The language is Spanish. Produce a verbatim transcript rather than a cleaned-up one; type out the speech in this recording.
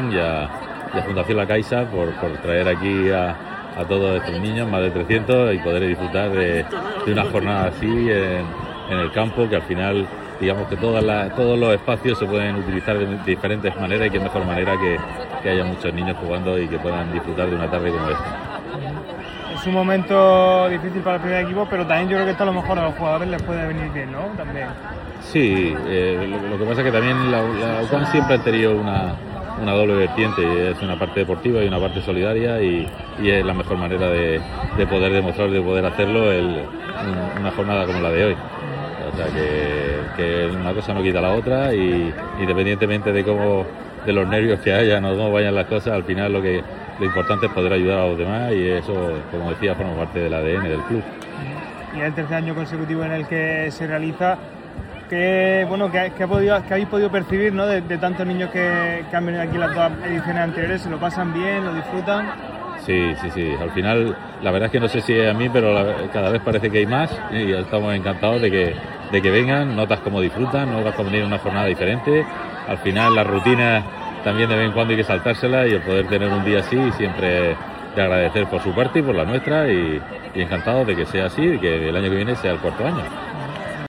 Asociación y a, y a Fundación La Caixa por, por traer aquí a, a todos estos niños, más de trescientos, y poder disfrutar de, de una jornada así en, en el campo, que al final, digamos que todas las, todos los espacios se pueden utilizar de diferentes maneras, y qué mejor manera que, que haya muchos niños jugando y que puedan disfrutar de una tarde como esta. Es un momento difícil para el primer equipo, pero también yo creo que esto a lo mejor a los jugadores les puede venir bien, ¿no? También. Sí, eh, lo, lo que pasa es que también la, la U C A M siempre ha tenido una, una doble vertiente, es una parte deportiva y una parte solidaria, y, y es la mejor manera de, de poder demostrar, de poder hacerlo el, una jornada como la de hoy. O sea que, que una cosa no quita la otra, y independientemente de cómo, de los nervios que haya, no cómo vayan las cosas, al final lo que lo importante es poder ayudar a los demás, y eso, como decía, forma parte del A D N del club. Y es el tercer año consecutivo en el que se realiza. ¿Qué, bueno, que, que, ha podido, que habéis podido percibir, ¿no? de, de tantos niños que, que han venido aquí en las dos ediciones anteriores? ¿Se lo pasan bien, lo disfrutan? Sí, sí, sí. Al final, la verdad es que no sé si es a mí, pero la, cada vez parece que hay más, y estamos encantados de que, de que vengan. Notas cómo disfrutan, notas cómo tienen una jornada diferente. Al final, las rutinas también de vez en cuando hay que saltárselas, y el poder tener un día así siempre de agradecer por su parte y por la nuestra, y, y encantados de que sea así y que el año que viene sea el cuarto año.